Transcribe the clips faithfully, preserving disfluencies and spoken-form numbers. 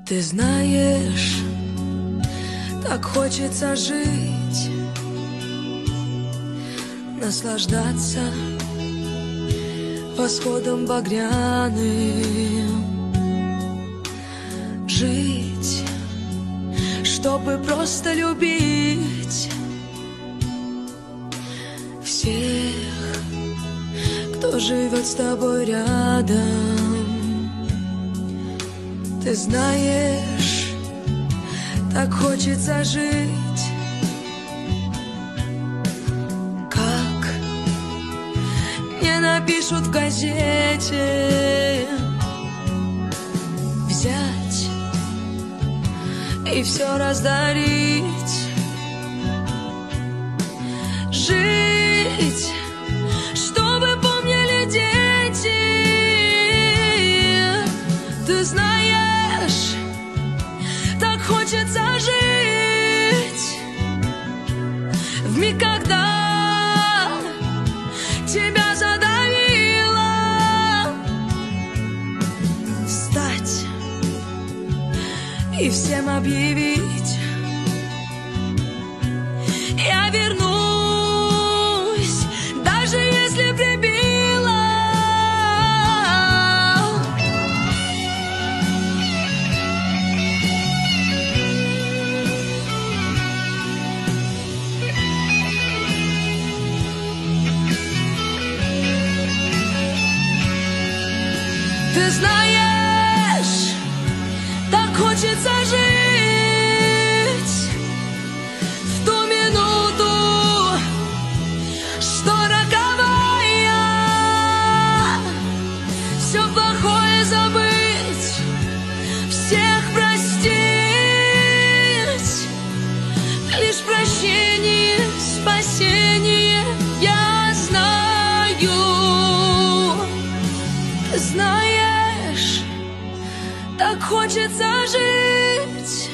Ты знаешь, так хочется жить, наслаждаться восходом багряным, жить, чтобы просто любить всех, кто живет с тобой рядом. Ты знаешь, так хочется жить, как мне напишут в газете, взять и все раздарить, жить, чтобы помнили дети. Ты знаешь, так хочется жить в миг, когда тебя задавило, встать и всем объявить: я вернусь, даже если прибило. Ты знаешь, так хочется жить в ту минуту, что роковая, все плохое забыть, всех простить, лишь прощение, спасение я знаю. Ты знаешь, так хочется жить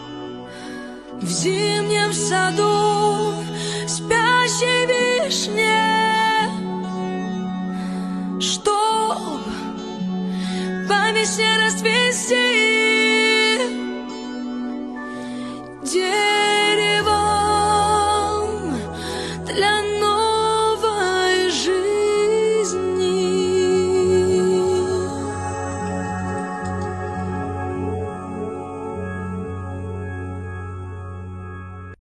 в зимнем саду спящей вишни.